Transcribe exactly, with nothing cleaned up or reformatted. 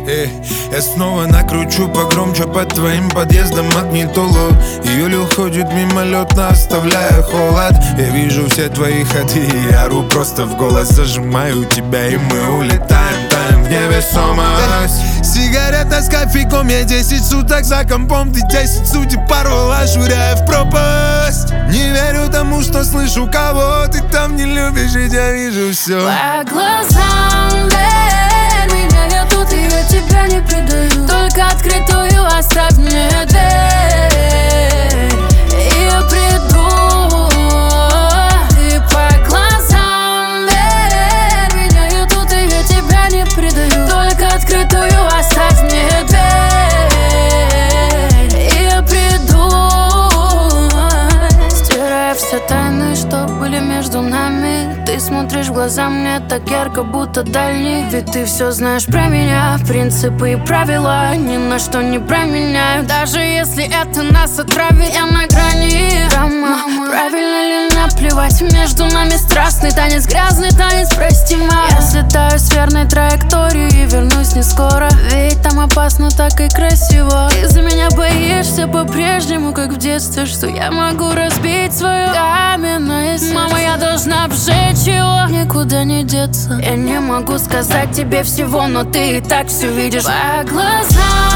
Эй, я снова накручу погромче под твоим подъездом магнитолу. Июль уходит мимолетно, оставляя холод. Я вижу все твои ходы, я ору просто в голос. Зажимаю тебя и мы улетаем, таем в невесомость. Сигарета с кофейком, я десять суток за компом. Ты десять судеб порвала, швыряя в пропасть. Не верю тому, что слышу, кого ты там не любишь, ведь я вижу все по глазам, верь, меня я тут, и я тебя не предаю. Только открытую оставь мне дверь, и я приду. И по глазам, верь, меня я тут, и я тебя не предаю. Только открытую оставь мне дверь, и я приду. Стирая все тайны, что были между нами. Ты смотришь в глаза мне так ярко, будто дальний. Ведь ты все знаешь про меня, принципы и правила ни на что не променяю. Даже если это нас отравит, я на грани. Драма, правильно ли наплевать? Между нами страстный танец, грязный танец, прости, ма. Я слетаю с верной траектории и вернусь не скоро. Ведь там опасно, так и красиво. Ты за меня боишься по-прежнему, как в детстве, что я могу разбить свое каменное сердце. Мама, я должна обжечь его, никуда не деться. Я не могу сказать тебе всего, но ты и так все видишь по глазам.